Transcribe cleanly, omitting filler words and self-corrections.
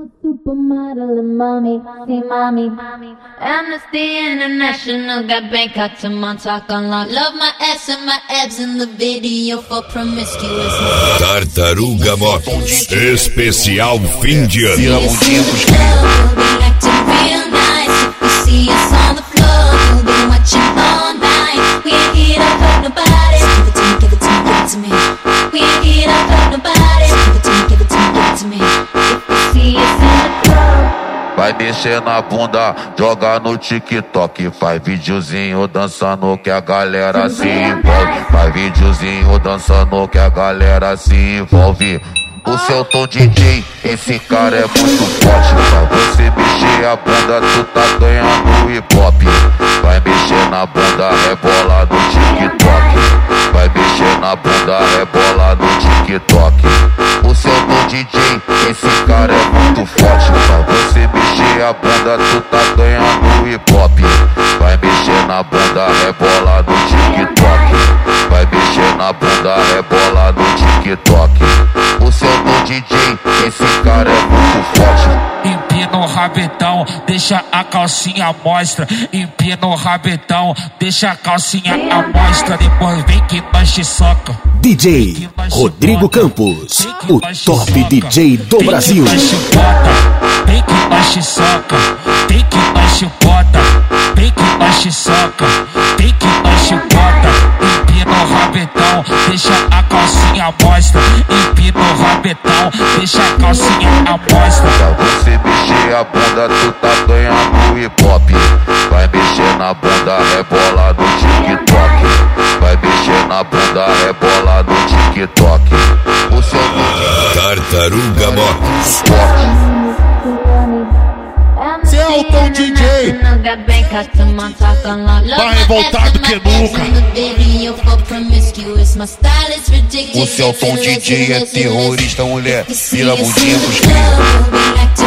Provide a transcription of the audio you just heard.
Supermodel and mommy, see mommy. Amnesty International got Bangkok to Montauk on lock. Love my ass and my abs in the video for promiscuous. Tartaruga Motos, especial fim de ano. See us on the floor, we'll be watching all night. We ain't here to hurt nobody. Give it to me, give it to me, give it to me. We ain't here to hurt nobody. Give it to me, give it to me, give it to me. If you see us in the club. Vai mexer na bunda, joga no TikTok. Faz videozinho dançando que a galera se envolve. Faz videozinho dançando que a galera se envolve. O seu tom DJ, esse cara é muito forte. Pra você mexer a bunda, tu tá ganhando hip hop. Vai mexer na bunda, rebola no TikTok. Vai mexer na bunda, rebola no TikTok. O seu tom DJ, esse cara é muito forte. Pra você mexer a bunda, tu tá ganhando hip hop. Vai mexer na bunda, rebola no TikTok. Vai mexer na bunda, rebola no TikTok. O seu tom DJ, esse cara é muito forte. Empina o rabetão, deixa a calcinha mostra. Empina o rabetão, deixa a calcinha à mostra. Depois vem que nós te soca. DJ Rodrigo Campos, o top DJ do Brasil. Vem que nós te soca, vem que nós te bota. Vem que nós te soca, vem que nós te bota. Empina o rabetão, deixa a calcinha mostra. Empina o rabetão, deixa a calcinha à mostra. Pra você mexer a bunda, tu tá ganhando hip hop. Vai mexer na bunda, rebola no TikTok. Vai mexer na bunda, rebola no TikTok. O seu Tartaruga Motos. Celton DJ tá revoltado que nunca. O Celton DJ é terrorista, mulher. Vira mundinha pros